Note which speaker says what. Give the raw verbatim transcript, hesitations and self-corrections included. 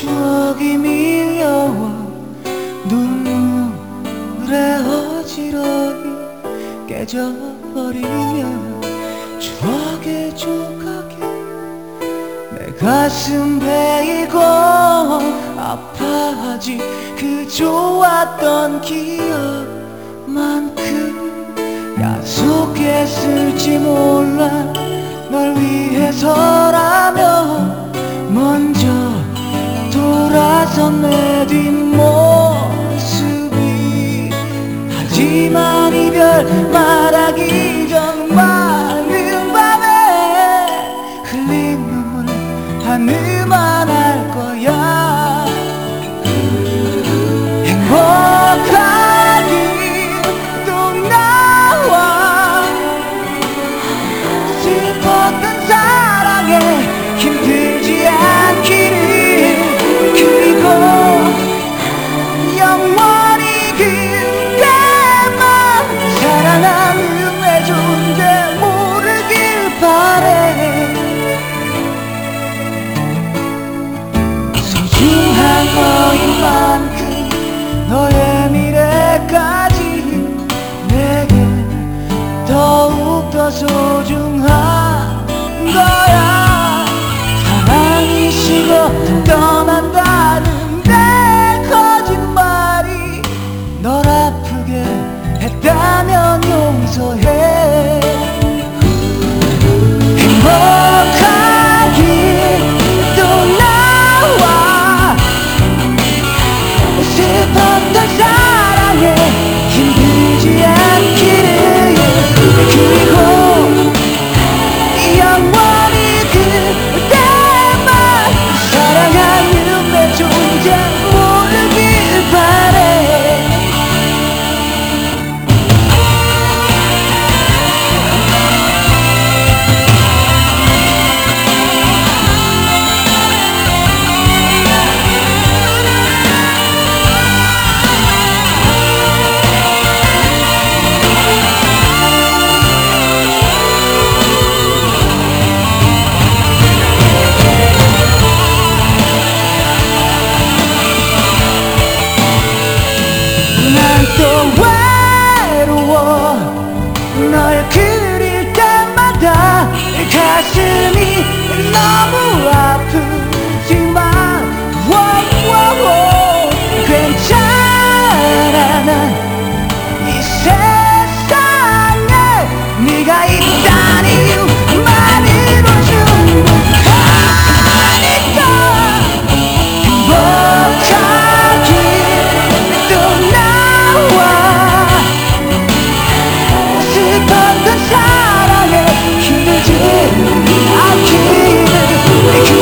Speaker 1: 추억이 밀려와 눈물에 어지러이 깨져버리면 추억의 조각이 내 가슴 베이고 아파하지. 그 좋았던 기억만큼 약속했을지 몰라. 널 위해서라면 먼저 돌아선 내 뒷모습이. 하지만 이별 말하기 전 많은 밤에 흘린 눈물 하늘만 알 거야. 행복하긴 또 나와 슬펐던 사랑에 힘들지 않기를. 그리고 영원히 그대만 사랑하는 내 존재 모르길 바래. 소중한 너인 만큼 너의 미래까지 내게 더욱더 소중한 거야. 사랑이 식어 떠난다는 내 거짓말이 널 아프게 했다면 용서해. 행복하길 또 나와 슬펐던 사랑에 힘들지 않기를. 그리고 영원히 그대만 사랑하는 내 존재 모르길 바래. 또 외로워 널 그릴 때마다 가슴이 너무 아프지만 워워워 괜찮아. 난 이 세상에 네가 있다는 이유만으로 충분하니까. 행복하길 또 나와 슬펐던 사랑에 힘들지 않기를.